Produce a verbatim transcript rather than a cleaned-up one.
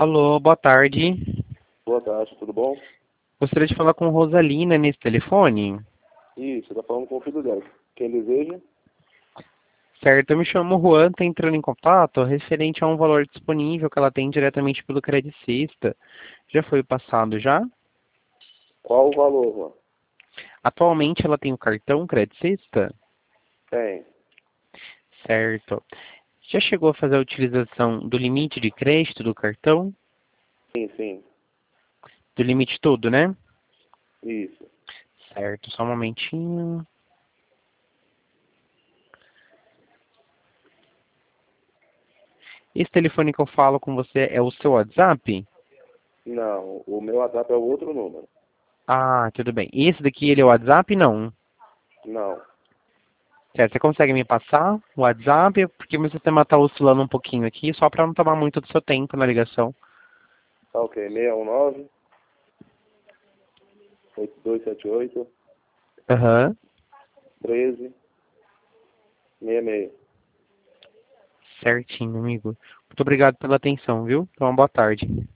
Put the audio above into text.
Alô, boa tarde. Boa tarde, tudo bom? Gostaria de falar com Rosalina nesse telefone. Isso, tá falando com o filho dela. Quem deseja? Certo, eu me chamo Juan, tá entrando em contato referente a um valor disponível que ela tem diretamente pelo Credicista. Já foi passado já? Qual o valor, Juan? Atualmente ela tem o cartão Credicista? Tem. Certo. Já chegou a fazer a utilização do limite de crédito do cartão? Sim, sim. Do limite todo, né? Isso. Certo, só um momentinho. Esse telefone que eu falo com você é o seu WhatsApp? Não, o meu WhatsApp é o outro número. Ah, tudo bem. E esse daqui ele é o WhatsApp? Não. Não. Certo, você consegue me passar o WhatsApp? Porque meu sistema está oscilando um pouquinho aqui, só para não tomar muito do seu tempo na ligação. Tá ok. seis um nove, oito dois sete oito, Aham. treze, sessenta e seis. Certinho, amigo. Muito obrigado pela atenção, viu? Então, boa tarde.